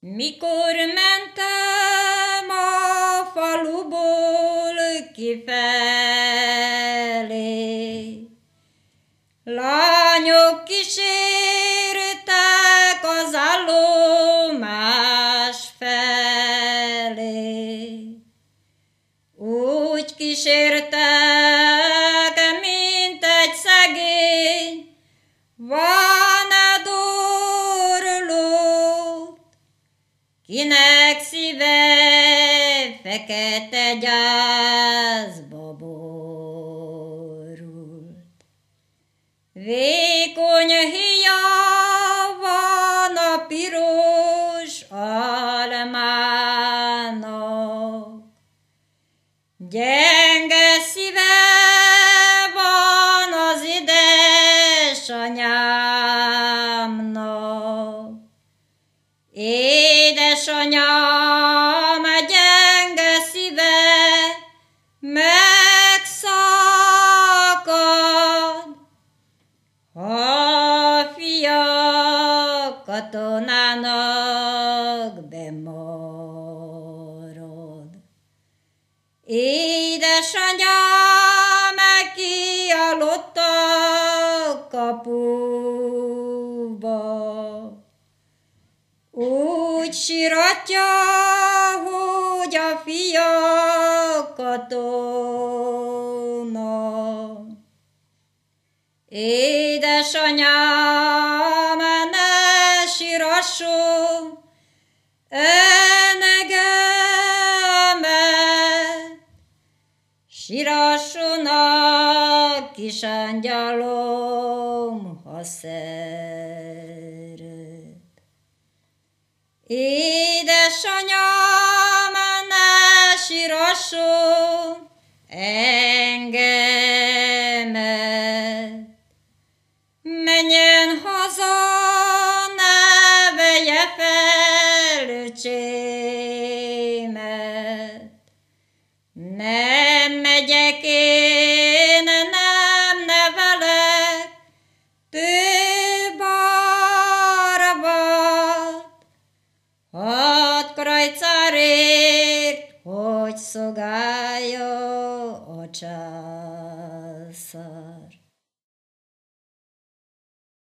Mikor mentem a faluból kifelé, lányok kísértek az állomás felé. Úgy kísértek, mint egy szegény vándorlót, kinek szíve fekete gyászba borult. Vékony híja van a piros almának, gyenge szíve van az édesanyámnak. Édesanyám, gyenge szíve megszakad, ha a fia katonának bemarad. Édesanyám kialott a kapuba, úgy síratja, hogy a fia katona. Édesanyám, ne sírasson enegemet, sírasson a kis angyalom, ha szeret. Édesanyám, ne sírasson engemet, menjen haza, ne vegye fel öcsémet. Nem megyek én, nem nevelek több arvat, 6 krajcárért, hogy szolgálja a csárt.